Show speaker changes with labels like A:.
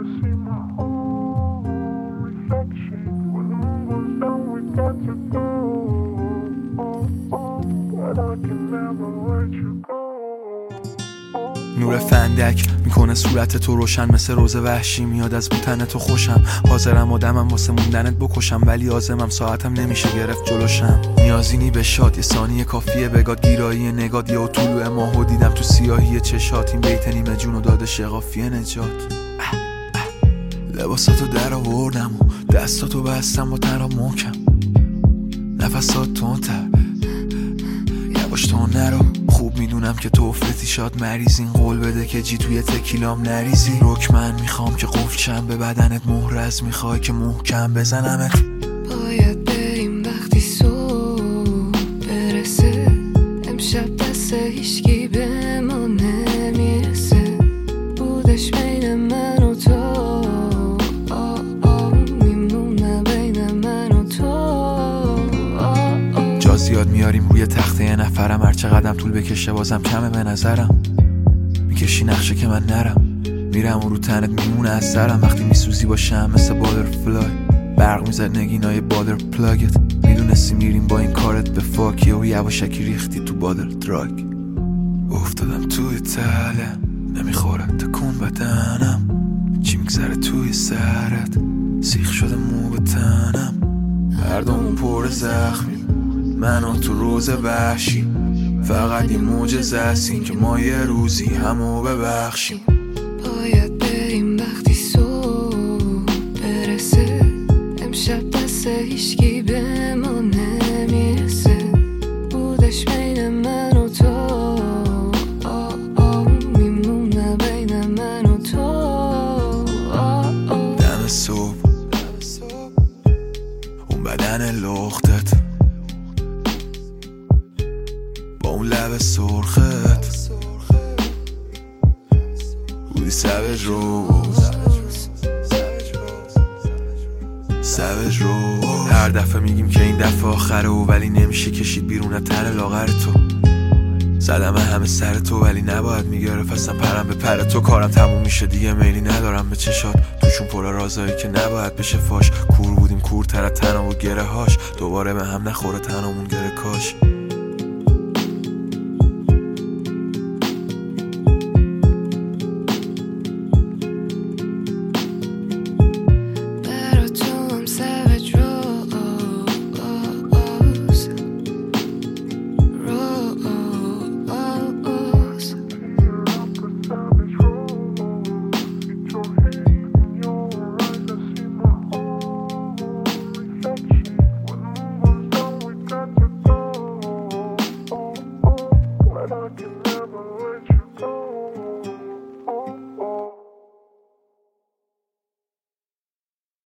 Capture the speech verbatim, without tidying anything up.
A: see my own reflection. When the moon goes down, we got to go. But I can never let you go.
B: نور فندک میکنه صورت تو روشن، مثل روز وحشی میاد از بوتن تو خوشم. حاضرم آدمم واسه موندنت بکشم، ولی آزمم ساعتم نمیشه گرفت جلوشم. نیازینی به شاد، یه ثانیه کافیه بگاد گیرایی نگاد. یه طلوع ماهو دیدم تو سیاهی چشات، این بیت نیمه جونو داده شقافیه نجات. لباساتو در آوردم و دستاتو بستم با تنها محکم. نفسات تندتر یواش تو نرو، خوب میدونم که تو افلتی شاد مریض. این قول بده که جی توی تکیلام نریزی. رک من میخوام که قفل شم به بدنت، مهرز میخوای که محکم بزنمت.
C: باید بریم وقتی صبح برسه، امشب دست هیچکی به ما نمیرسه. بودش بین من و تو، آه آه میمونه بین من و تو.
B: جا زیاد میاریم روی تخته یه نفرم، هر چقدرم طول بکشه بازم کمه به نظرم. میکشی نقشه که من نرم، میرم و رو تنت میمونه از سرم. وقتی میسوزی باشم مثل بادرفلای، برق میزد نگینای بادر پلاگت. میدونستی میریم با این کارت به فاکیه و یواشکی ریختی تو بادر دراگ. افتادم توی تله نمیخوره تکون بدنم، چی میگذره توی سرت سیخ شده مو به تنم. هر دومون پر زخمی، من و تو روز وحشی. فقط یه معجزه است این که ما یه روزی همو ببخشیم.
C: باید بریم وقتی صبح برسه، امشب دست هیچکی به ما نمیرسه. بودش بین من و تو، آه آه میمونه بین من و تو. آه آه
B: دم صبح اون بدن لختت با اون لب سرخت، بودی سوج روز سوج روز. هر دفعه میگیم که این دفعه آخره و ولی نمیشه کشید بیرون تن لاغر تو. زدم همه سر تو ولی نباید میگرفت اصلا پرم به پر تو. کارم تموم میشه دیگه، میلی ندارم به چشات، توشون پر رازایی که نباید بشه فاش. کور بودیم کورتر از تنم و گره هاش، دوباره به هم نخوره تنمون گره کاش.